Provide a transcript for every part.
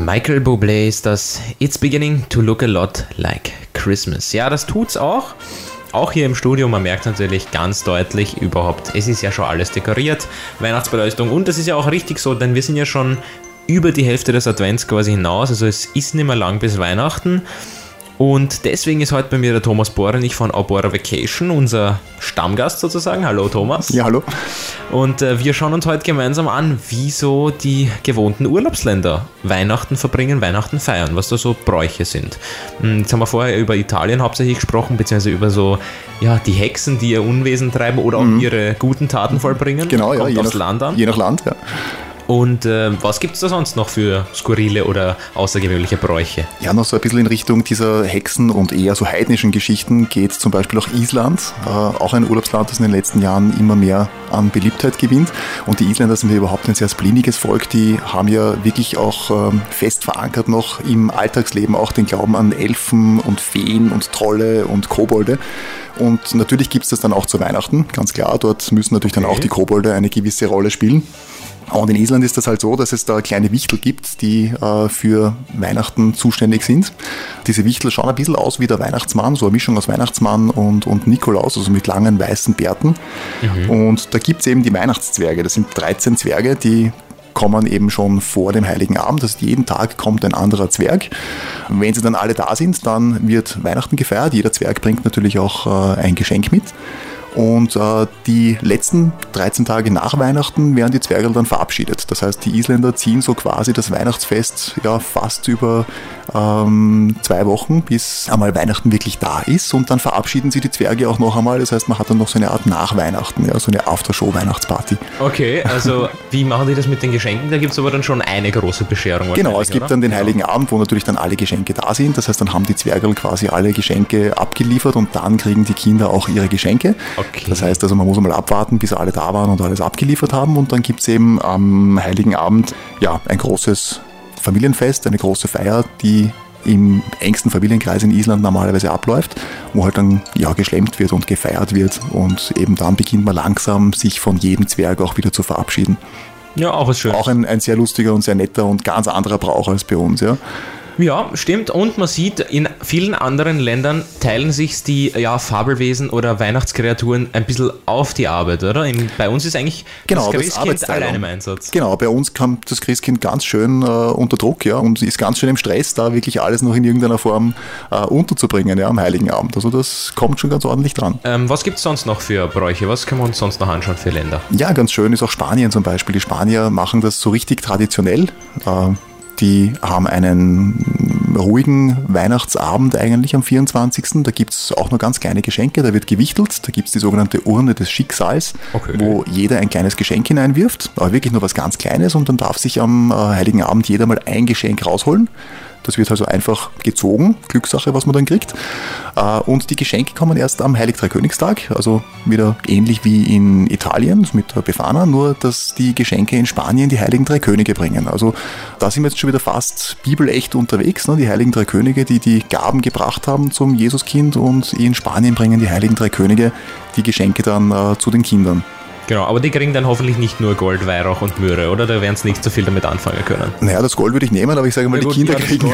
Michael Bublé ist das It's beginning to look a lot like Christmas. Ja, das tut's auch. Auch hier im Studio, man merkt natürlich ganz deutlich überhaupt, es ist ja schon alles dekoriert, Weihnachtsbeleuchtung, und das ist ja auch richtig so, denn wir sind ja schon über die Hälfte des Advents quasi hinaus, also es ist nicht mehr lang bis Weihnachten. Und deswegen ist heute bei mir der Thomas Borenich von Aubora Vacation, unser Stammgast sozusagen. Hallo Thomas. Ja, hallo. Und wir schauen uns heute gemeinsam an, wie so die gewohnten Urlaubsländer Weihnachten verbringen, Weihnachten feiern, was da so Bräuche sind. Jetzt haben wir vorher über Italien hauptsächlich gesprochen, beziehungsweise über so die Hexen, die ihr Unwesen treiben oder auch ihre guten Taten vollbringen. Genau, ja, Kommt aufs Land an. Je nach Land, ja. Und was gibt es da sonst noch für skurrile oder außergewöhnliche Bräuche? Ja, noch so ein bisschen in Richtung dieser Hexen und eher so heidnischen Geschichten geht zum Beispiel auch Island, auch ein Urlaubsland, das in den letzten Jahren immer mehr an Beliebtheit gewinnt. Und die Isländer sind ja überhaupt ein sehr spleeniges Volk, die haben ja wirklich auch fest verankert noch im Alltagsleben auch den Glauben an Elfen und Feen und Trolle und Kobolde. Und natürlich gibt es das dann auch zu Weihnachten, ganz klar. Dort müssen natürlich dann auch die Kobolde eine gewisse Rolle spielen. Und in Island ist das halt so, dass es da kleine Wichtel gibt, die für Weihnachten zuständig sind. Diese Wichtel schauen ein bisschen aus wie der Weihnachtsmann, so eine Mischung aus Weihnachtsmann und Nikolaus, also mit langen weißen Bärten. Und da gibt es eben die Weihnachtszwerge. Das sind 13 Zwerge, die kommen eben schon vor dem Heiligen Abend. Das heißt, jeden Tag kommt ein anderer Zwerg. Wenn sie dann alle da sind, dann wird Weihnachten gefeiert. Jeder Zwerg bringt natürlich auch ein Geschenk mit. Und die letzten 13 Tage nach Weihnachten werden die Zwerge dann verabschiedet. Das heißt, die Isländer ziehen so quasi das Weihnachtsfest fast über 2 Wochen, bis einmal Weihnachten wirklich da ist. Und dann verabschieden sie die Zwerge auch noch einmal. Das heißt, man hat dann noch so eine Art Nachweihnachten, so eine Aftershow-Weihnachtsparty. Okay, also wie machen die das mit den Geschenken? Da gibt es aber dann schon eine große Bescherung. Genau, es gibt dann den Heiligen Abend, wo natürlich dann alle Geschenke da sind. Das heißt, dann haben die Zwerge quasi alle Geschenke abgeliefert und dann kriegen die Kinder auch ihre Geschenke. Okay. Das heißt also, man muss einmal abwarten, bis alle da waren und alles abgeliefert haben. Und dann gibt es eben am Heiligen Abend ein großes Familienfest, eine große Feier, die im engsten Familienkreis in Island normalerweise abläuft, wo halt dann geschlemmt wird und gefeiert wird. Und eben dann beginnt man langsam, sich von jedem Zwerg auch wieder zu verabschieden. Ja, auch was Schönes. Auch ein sehr lustiger und sehr netter und ganz anderer Brauch als bei uns, ja. Ja, stimmt. Und man sieht, in vielen anderen Ländern teilen sich die Fabelwesen oder Weihnachtskreaturen ein bisschen auf die Arbeit, oder? Bei uns ist eigentlich das Christkind allein im Einsatz. Genau, bei uns kommt das Christkind ganz schön unter Druck, und ist ganz schön im Stress, da wirklich alles noch in irgendeiner Form unterzubringen, am Heiligen Abend. Also das kommt schon ganz ordentlich dran. Was gibt es sonst noch für Bräuche? Was können wir uns sonst noch anschauen für Länder? Ja, ganz schön ist auch Spanien zum Beispiel. Die Spanier machen das so richtig traditionell. Die haben einen ruhigen Weihnachtsabend eigentlich am 24. Da gibt es auch nur ganz kleine Geschenke, da wird gewichtelt, da gibt es die sogenannte Urne des Schicksals, wo jeder ein kleines Geschenk hineinwirft, aber wirklich nur was ganz Kleines, und dann darf sich am Heiligen Abend jeder mal ein Geschenk rausholen. Das wird also einfach gezogen, Glückssache, was man dann kriegt. Und die Geschenke kommen erst am Heilig-Dreikönigstag, also wieder ähnlich wie in Italien mit der Befana, nur dass die Geschenke in Spanien die Heiligen Drei Könige bringen. Also da sind wir jetzt schon wieder fast bibelecht unterwegs. Die Heiligen Drei Könige, die die Gaben gebracht haben zum Jesuskind, und in Spanien bringen die Heiligen Drei Könige die Geschenke dann zu den Kindern. Genau, aber die kriegen dann hoffentlich nicht nur Gold, Weihrauch und Myrrhe, oder? Da werden sie nicht so viel damit anfangen können. Naja, das Gold würde ich nehmen, aber ich sage mal, die Kinder kriegen...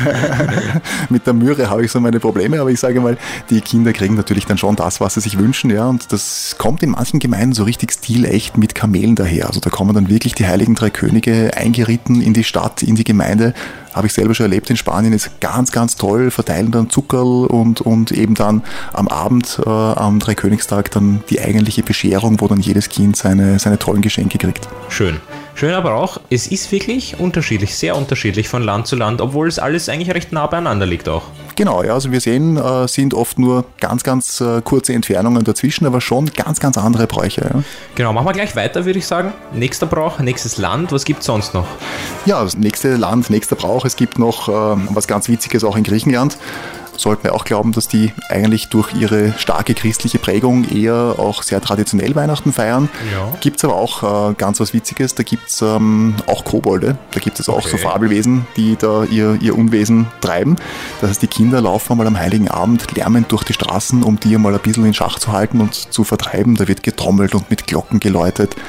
Mit der Myrrhe habe ich so meine Probleme, aber ich sage mal, die Kinder kriegen natürlich dann schon das, was sie sich wünschen, und das kommt in manchen Gemeinden so richtig stilecht mit Kamelen daher. Also da kommen dann wirklich die Heiligen Drei Könige eingeritten in die Stadt, in die Gemeinde. Habe ich selber schon erlebt in Spanien, ist ganz, ganz toll, verteilen dann Zuckerl und eben dann am Abend, am Dreikönigstag, dann die eigentliche Bescherung, wo dann jedes Kind seine tollen Geschenke kriegt. Schön. Schön aber auch, es ist wirklich unterschiedlich, sehr unterschiedlich von Land zu Land, obwohl es alles eigentlich recht nah beieinander liegt auch. Genau, also wir sehen, sind oft nur ganz, ganz kurze Entfernungen dazwischen, aber schon ganz, ganz andere Bräuche. Ja. Genau, machen wir gleich weiter, würde ich sagen. Nächster Brauch, nächstes Land, was gibt es sonst noch? Ja, das nächste Land, nächster Brauch, es gibt noch was ganz Witziges auch in Griechenland. Sollten wir auch glauben, dass die eigentlich durch ihre starke christliche Prägung eher auch sehr traditionell Weihnachten feiern. Ja. Gibt es aber auch ganz was Witziges, da gibt es auch Kobolde, da gibt es auch so Fabelwesen, die da ihr Unwesen treiben. Das heißt, die Kinder laufen einmal am Heiligen Abend lärmend durch die Straßen, um die einmal ein bisschen in Schach zu halten und zu vertreiben. Da wird getrommelt und mit Glocken geläutet.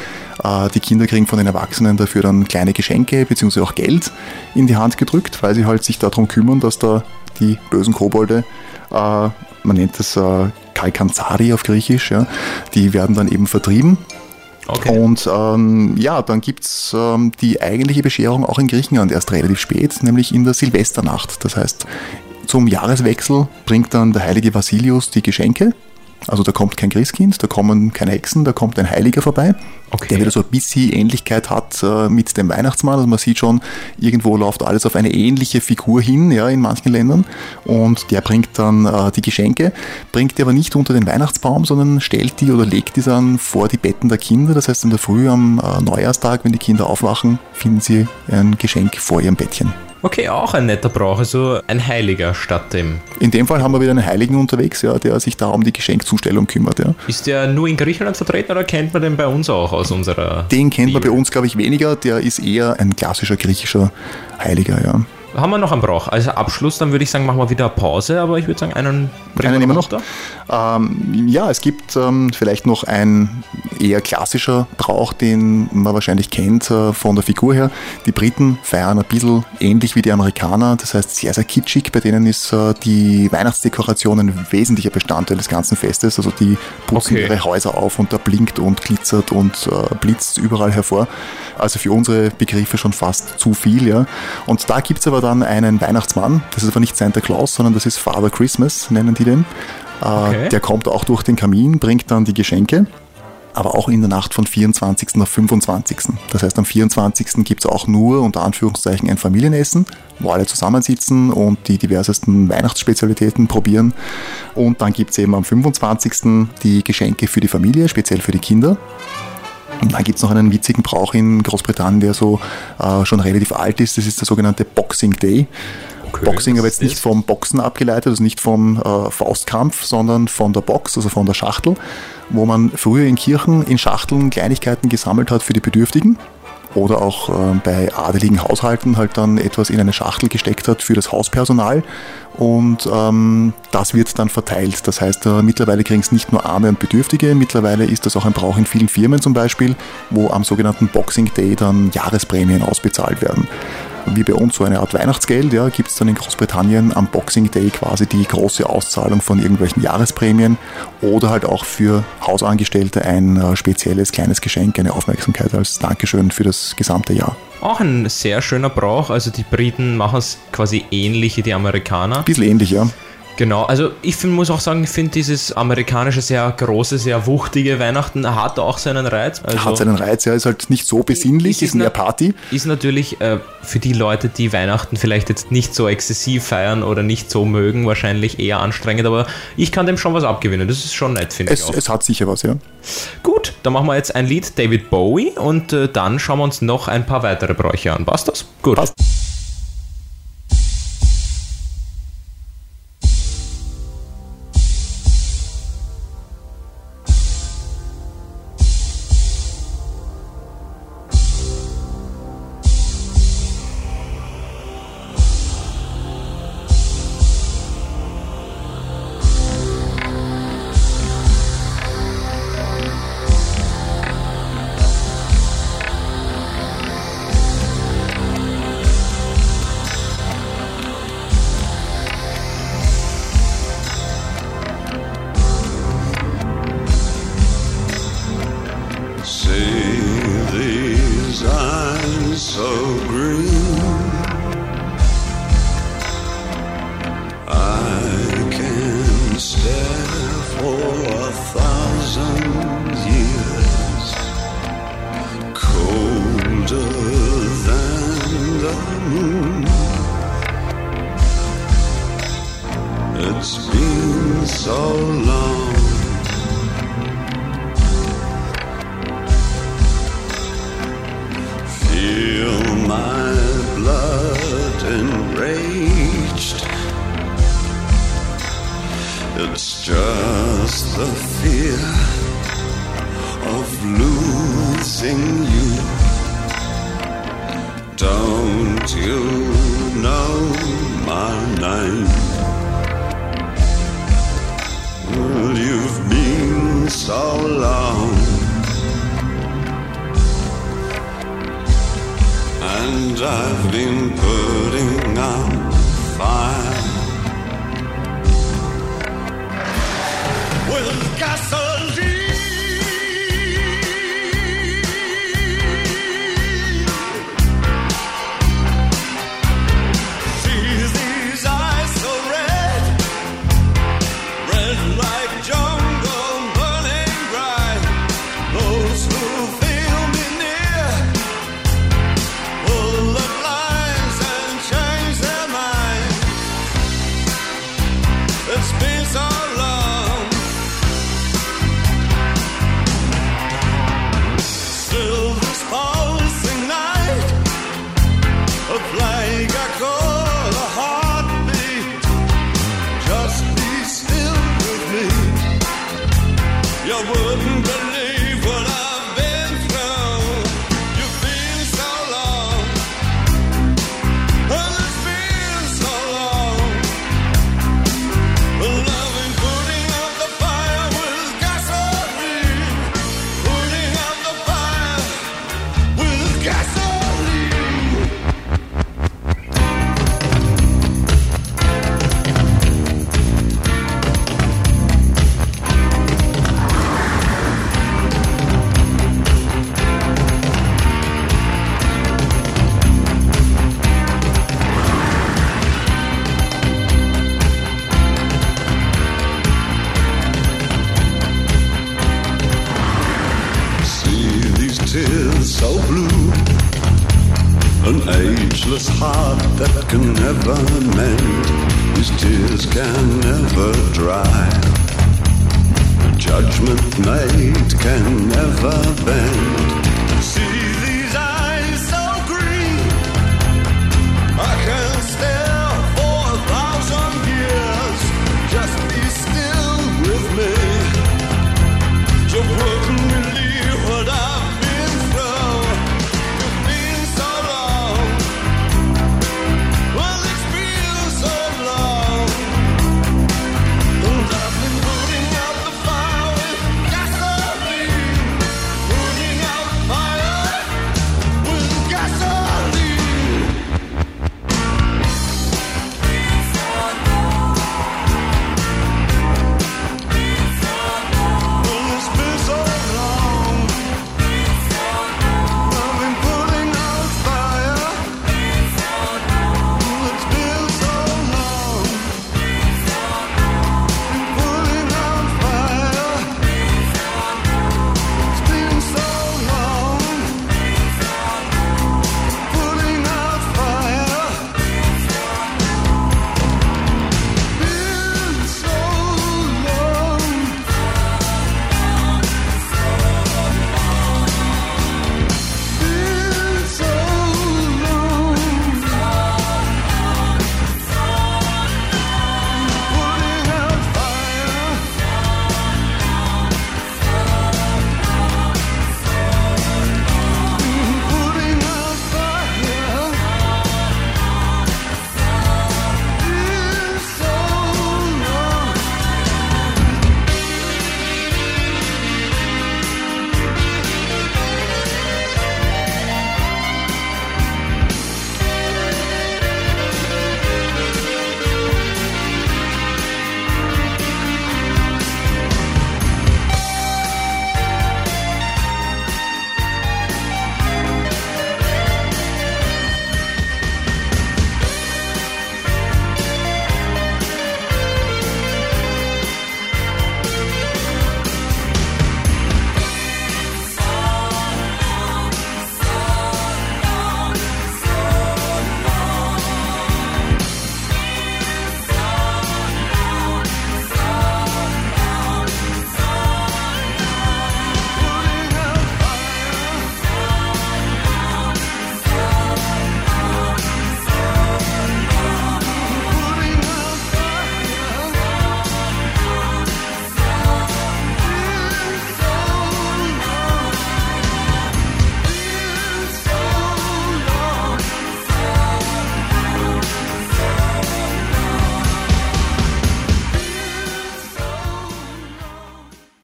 Die Kinder kriegen von den Erwachsenen dafür dann kleine Geschenke bzw. auch Geld in die Hand gedrückt, weil sie halt sich darum kümmern, dass da die bösen Kobolde, man nennt das Kalkanzari auf Griechisch, ja, die werden dann eben vertrieben. Okay. Und dann gibt es die eigentliche Bescherung auch in Griechenland erst relativ spät, nämlich in der Silvesternacht. Das heißt, zum Jahreswechsel bringt dann der heilige Vasilius die Geschenke. Also da kommt kein Christkind, da kommen keine Hexen, da kommt ein Heiliger vorbei, der wieder so ein bisschen Ähnlichkeit hat mit dem Weihnachtsmann. Also man sieht schon, irgendwo läuft alles auf eine ähnliche Figur hin, ja, in manchen Ländern. Und der bringt dann die Geschenke, bringt die aber nicht unter den Weihnachtsbaum, sondern stellt die oder legt die dann vor die Betten der Kinder. Das heißt, in der Früh am Neujahrstag, wenn die Kinder aufwachen, finden sie ein Geschenk vor ihrem Bettchen. Okay, auch ein netter Brauch, also ein Heiliger statt dem. In dem Fall haben wir wieder einen Heiligen unterwegs, ja, der sich da um die Geschenkzustellung kümmert. Ja. Ist der nur in Griechenland vertreten oder kennt man den bei uns auch aus unserer... Den kennt man bei uns, glaube ich, weniger. Der ist eher ein klassischer griechischer Heiliger, ja. Haben wir noch einen Brauch? Also Abschluss, dann würde ich sagen, machen wir wieder eine Pause, aber ich würde sagen, einen nehmen wir noch. Es gibt vielleicht noch ein eher klassischer Brauch, den man wahrscheinlich kennt von der Figur her. Die Briten feiern ein bisschen ähnlich wie die Amerikaner, das heißt sehr, sehr kitschig. Bei denen ist die Weihnachtsdekoration ein wesentlicher Bestandteil des ganzen Festes. Also die putzen ihre Häuser auf und da blinkt und glitzert und blitzt überall hervor. Also für unsere Begriffe schon fast zu viel, ja. Und da gibt es aber dann einen Weihnachtsmann, das ist aber nicht Santa Claus, sondern das ist Father Christmas, nennen die den. Der kommt auch durch den Kamin, bringt dann die Geschenke, aber auch in der Nacht von 24. auf 25. Das heißt, am 24. gibt es auch nur, unter Anführungszeichen, ein Familienessen, wo alle zusammensitzen und die diversesten Weihnachtsspezialitäten probieren. Und dann gibt es eben am 25. die Geschenke für die Familie, speziell für die Kinder. Und dann gibt es noch einen witzigen Brauch in Großbritannien, der so schon relativ alt ist. Das ist der sogenannte Boxing Day. Okay, Boxing aber jetzt nicht vom Boxen abgeleitet, also nicht vom Faustkampf, sondern von der Box, also von der Schachtel, wo man früher in Kirchen in Schachteln Kleinigkeiten gesammelt hat für die Bedürftigen. Oder auch bei adeligen Haushalten halt dann etwas in eine Schachtel gesteckt hat für das Hauspersonal. Und das wird dann verteilt. Das heißt, mittlerweile kriegen es nicht nur Arme und Bedürftige, mittlerweile ist das auch ein Brauch in vielen Firmen zum Beispiel, wo am sogenannten Boxing Day dann Jahresprämien ausbezahlt werden. Wie bei uns so eine Art Weihnachtsgeld, ja, gibt es dann in Großbritannien am Boxing Day quasi die große Auszahlung von irgendwelchen Jahresprämien oder halt auch für Hausangestellte ein spezielles kleines Geschenk, eine Aufmerksamkeit als Dankeschön für das gesamte Jahr. Auch ein sehr schöner Brauch, also die Briten machen es quasi ähnlich wie die Amerikaner. Ein bisschen ähnlich, ja. Genau, also muss auch sagen, ich finde dieses amerikanische, sehr große, sehr wuchtige Weihnachten hat auch seinen Reiz. Also hat seinen Reiz, ja, ist halt nicht so besinnlich, ist mehr Party. Ist natürlich für die Leute, die Weihnachten vielleicht jetzt nicht so exzessiv feiern oder nicht so mögen, wahrscheinlich eher anstrengend, aber ich kann dem schon was abgewinnen, das ist schon nett, finde ich auch. Es hat sicher was, ja. Gut, dann machen wir jetzt ein Lied David Bowie und dann schauen wir uns noch ein paar weitere Bräuche an. Passt das? Gut. Passt. and I've been putting out fire with gasoline. See these eyes so red, red like jungle burning bright. Those who feel me near pull the blinds and change their mind. It's been so long. Still this pulsing night, a plague I call a heartbeat. Just be still with me. You wouldn't believe what I've been through. You've been so long, and it's been so long. Loving, putting out the fire with gasoline. Putting out the fire with gasoline. See these tears so blue, an ageless heart that can never mend. These tears can never dry. A judgment made can never bend.